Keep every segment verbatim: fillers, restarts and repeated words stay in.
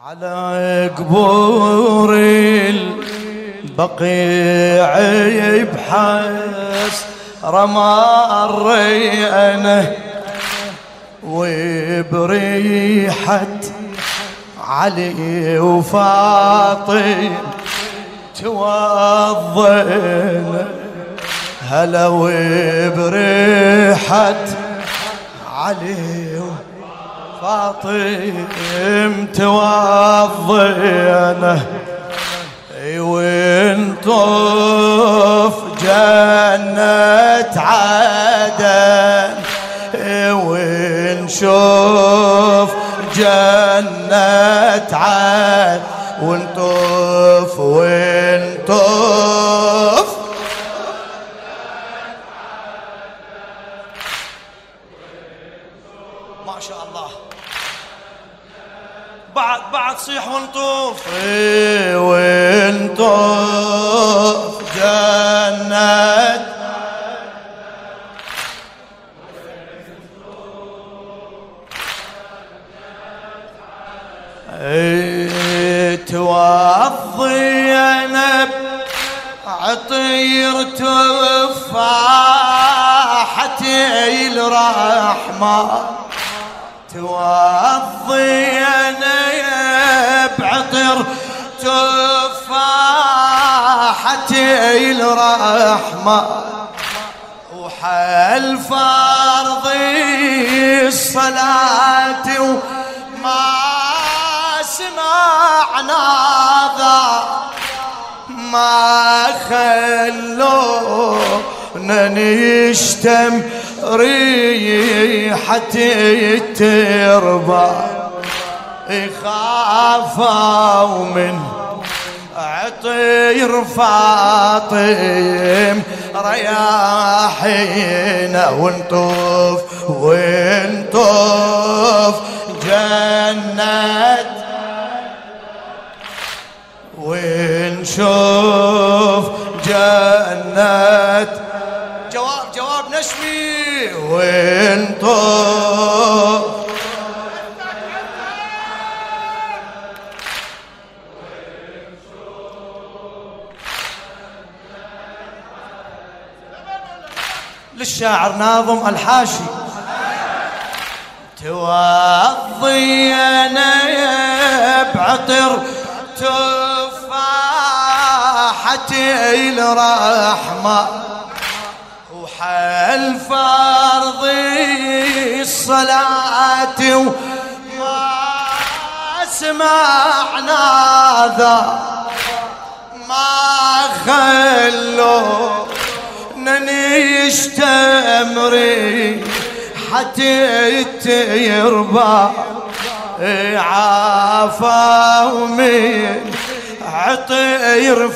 على قبور البقيع يبحث رمى أنا وبريحة علي وفاطم توضينا هلا وبريحة علي فاطم توضينا ونطوف جنة عدن ونشوف جنة عدن ونطوف ونطوف ما شاء الله بعد بعد صيح ونطوف ونطوف جنة توضي انا عطير تفاحتي الرحمة توضي انا بعطر تفاحتي الرحمة وحل فرضي الصلاة وما سمعنا ذا ما خلونا نشتم ريحة التربة خافوا من عطير فاطم رياحينا ونطوف ونطوف جنة ونشوف جنة جواب جواب نشمي ونطوف للشاعر ناظم الحاشي توضي انا بعطر تفاحتي الرحمة وحل فرضي الصلاة وما سمعنا ذا ما خلونا نشتمري حتى يربى عافا ومن عطير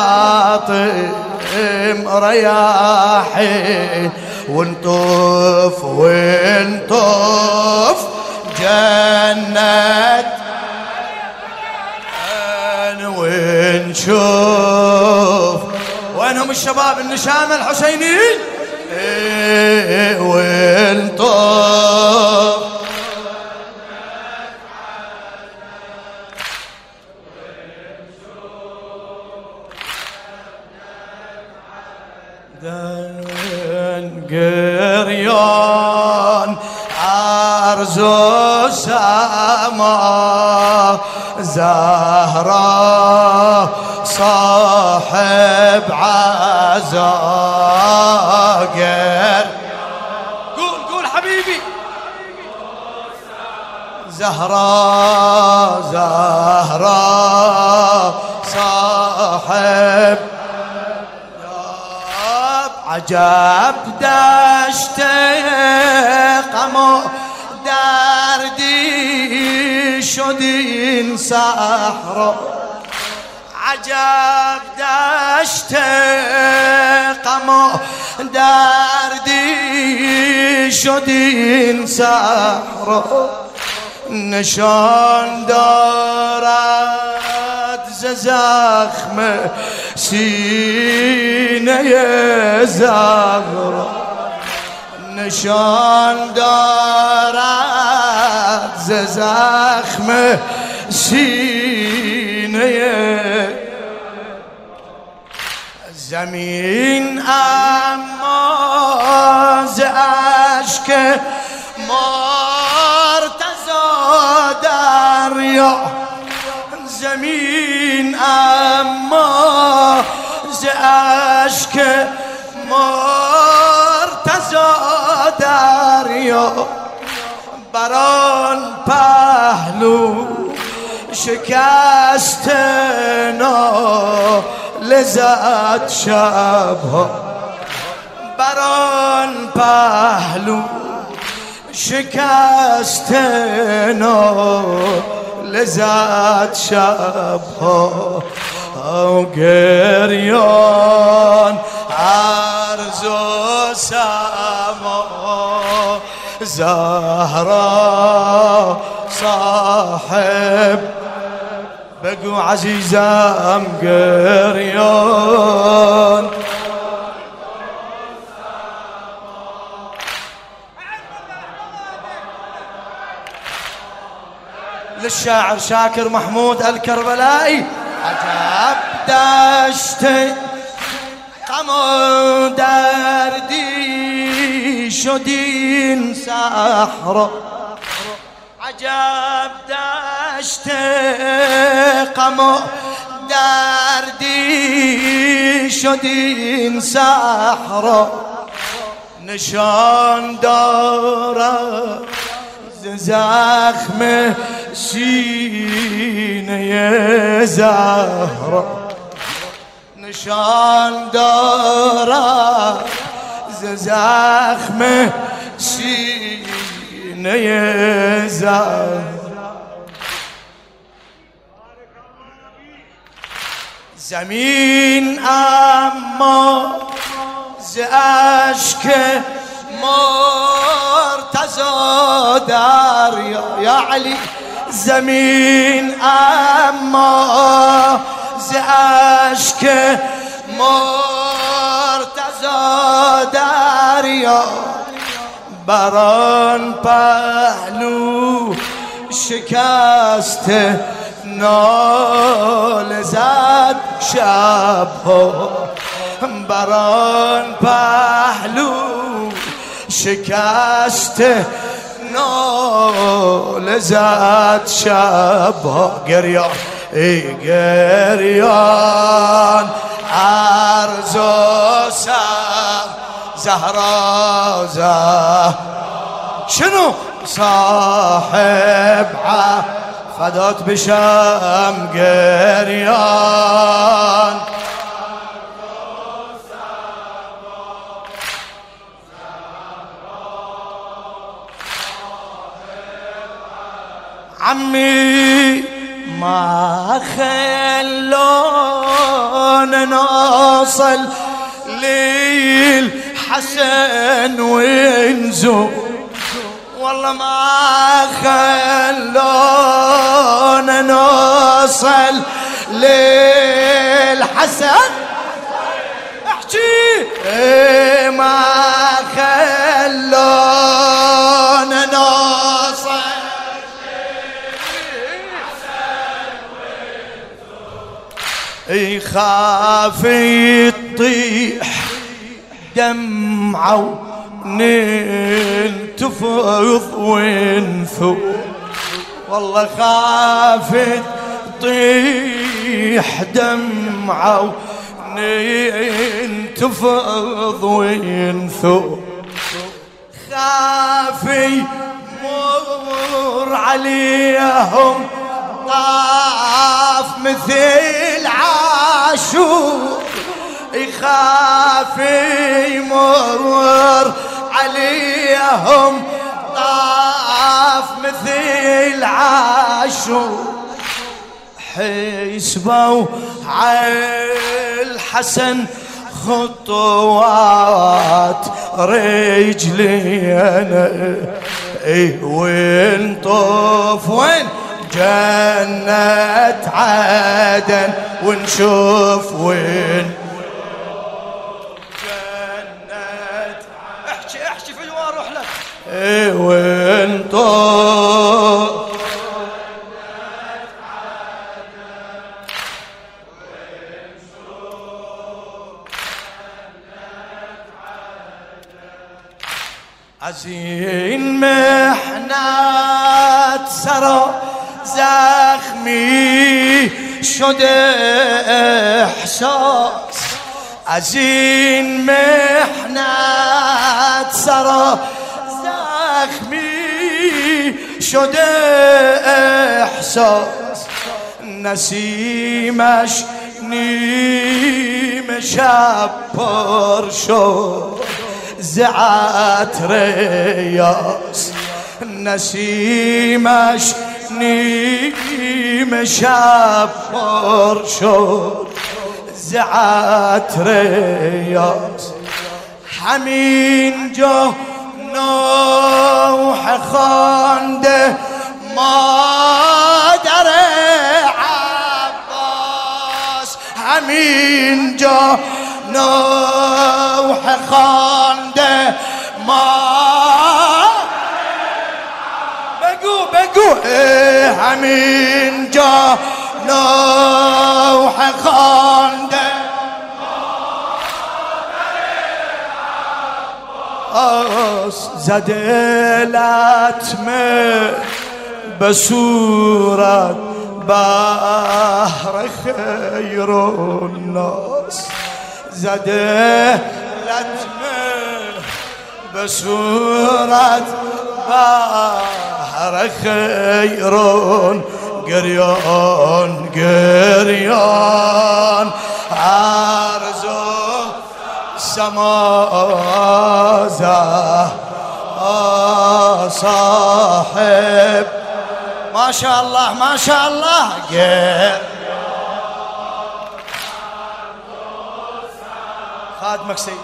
فاطم رياحي ونطوف ونطوف جنة ونشوف وينهم الشباب النشامة الحسينيين ونطوف قريان عرزو سما زهرة صاحب عزاقر قول قول حبيبي زهرة زهرة صاحب عجب دشتي قمو دردي شدين سحر عجب دشتي قمو دردي شدين سحر نشان دارد زخم سینه زهرا نشان دارد ز زخم سینه زمین، اما ز اشک مرتضی دریا. زمین اما ز اشک مرتضی دریا. بران پهلو شکست ناله زد شبها. بران پهلو شکست ناله زد شبها. گریان عرض و سما زهرا صاحب بگو عزیزم گریان. للشاعر شاكر محمود الكربلائي. عجب دشت غم و دردی شدین صحرا. عجب دشت غم و دردی شدین صحرا. نشان دارد ز زخم سینه زهرا. نشان دارد ز زخم سینه زهرا. زمین اما ز اشک مرتضی دریا. یا علی زمین اما ز اشک مرتضی دریا. بران پهلو شکست ناله زد شبها. بران پهلو شکست ناله زد شبها. گریان ای گریان عرض و سر زهرا زهرا. شنو صاحب فدات بشم گریان. عمي ما خلونا نوصل للحسن ونزور. والله ما خلونا نوصل للحسن. احكي ما خلونا نوصل يخاف يطيح دمعه وننتفض ونثور. والله خاف يطيح دمعه وننتفض ونثور. خاف يمر عليهم طاف مثل عاشور. يخاف يمر عليهم طاف مثل عاشور. حسبوا عالحسن خطوات رجلي انا ايه وين طوف وين جنة عدن ونشوف وين جنة. احكي احكي في الوار روح لك. ايه وين طوف عزين محنات سرا زخمی شده احساس، عزین محنت سرا زخمی شده احساس، نسیمش نیم شب پر شد ز عطر یاس، نسیمش نیم شب پر شد ز عطر یاس، همین جا نوح خوانده مادر عباس، همین جا نوح خوانده مادر، بگو بگو همین جا نوح خوانده عباس، زده لطمه به صورت بحر خیر الناس، زده لطمه به صورت بحر خیرون، گریان گریان عرض و سمازه صاحب ما شاء الله ما شاء الله گر خادمك سيد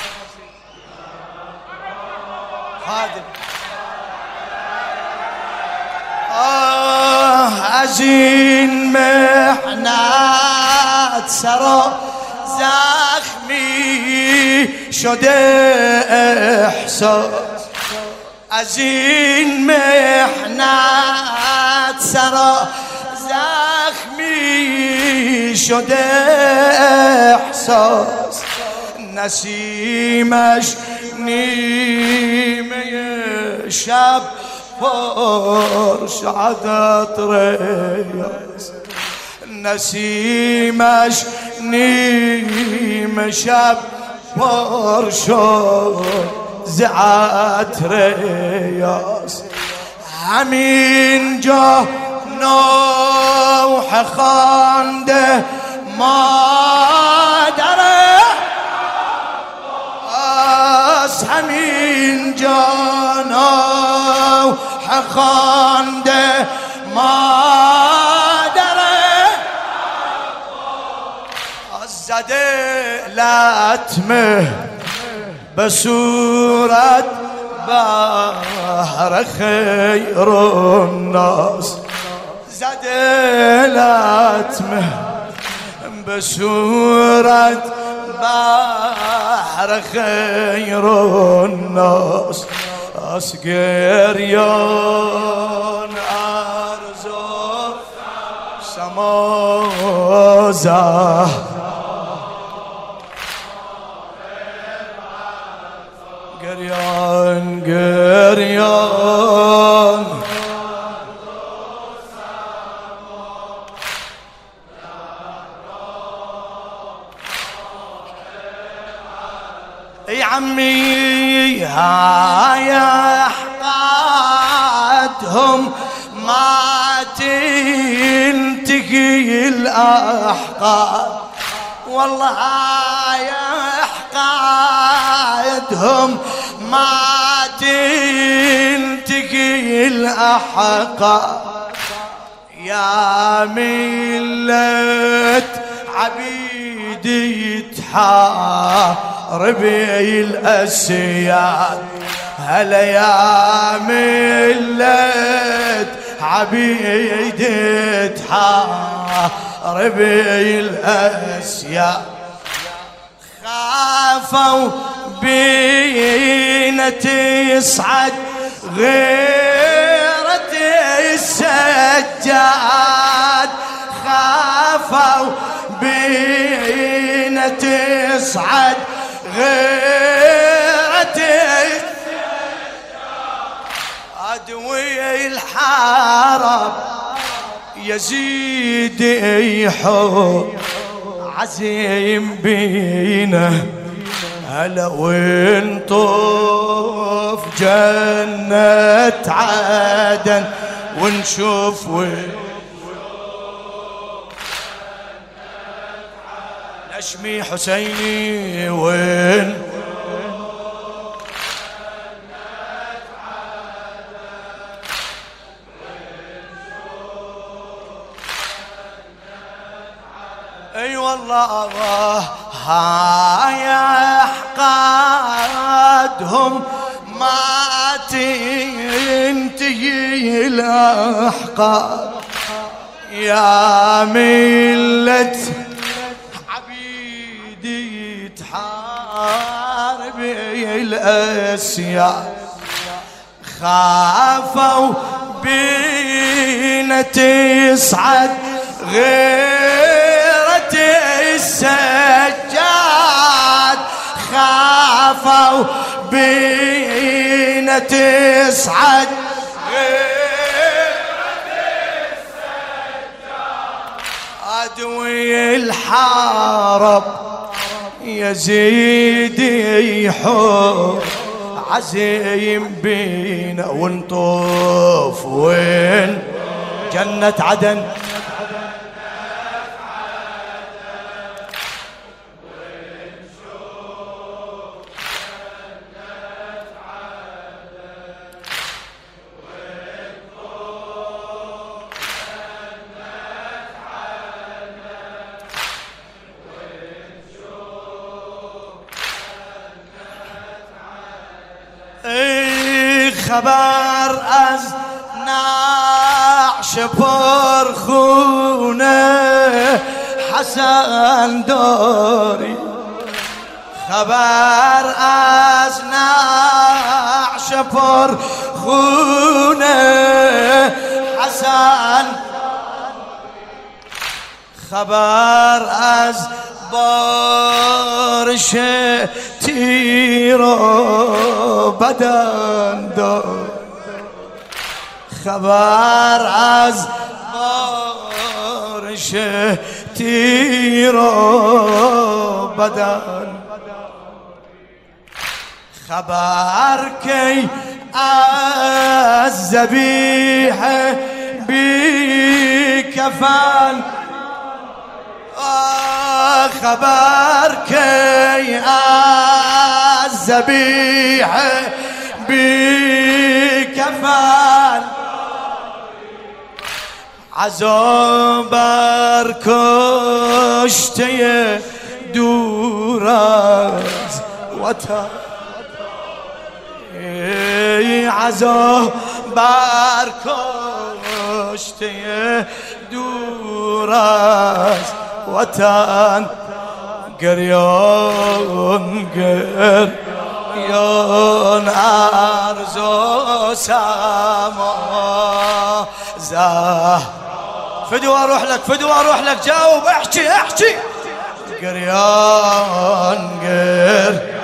خادم آه عزين محنت سرا زخمی شده احساس، عزین محنت سرا زخمی شده احساس، نسیمش نیمه شب پر شد عطر یاس، نسیمش نیمه شب پر شد ز عطر یاس، همین جا نوح خوانده مادر عباس، همین جا نوح خوانده مادر عباس، زده لطمه به صورت بحر خیر الناس، زده لطمه به صورت بحر خیر الناس، از گریان عرض و سمازه گریان گریان ای عمي هاي احقادهم ما تنتهي الاحقاد، والله هاي احقادهم ما تنتهي الاحقاد، يا ملة عبيد يتحارب الأسياد، هلا يا ملة عبيد يتحارب الأسياد، خافوا بينا تصعد غيرة السجاد، خافوا بينا تصعد غيرة عدوي الحارب يزيد يحب عزيم بينا هلا ونطوف جنة عدن ونشوف نشمي حسيني وين اي والله هاي احقادهم ما تنتهي الاحقاد يا ملة عبيدي تحارب الاسياد خافوا بينا تصعد غيرة السجاد خافوا بينا تصعد غيرة السجاد عدوي الحارب يزيد يحب عزيم بينا ونطوف وين جنة عدن خبر از نعش پرخونه حسن داری خبر از نعش پرخونه حسن خبر از بارش تیر و بدن دار خبر از بارش تیر و بدن خبر کی از ذبیح بی کفن خبر کی از ذبیح بی کفن عذاب بر کشته دور از وطن عذاب بر کشته دور از وطن گریان گریان عرض و سما زه فدو اروح لك فدو اروح لك جاوب احكي احكي گریان گر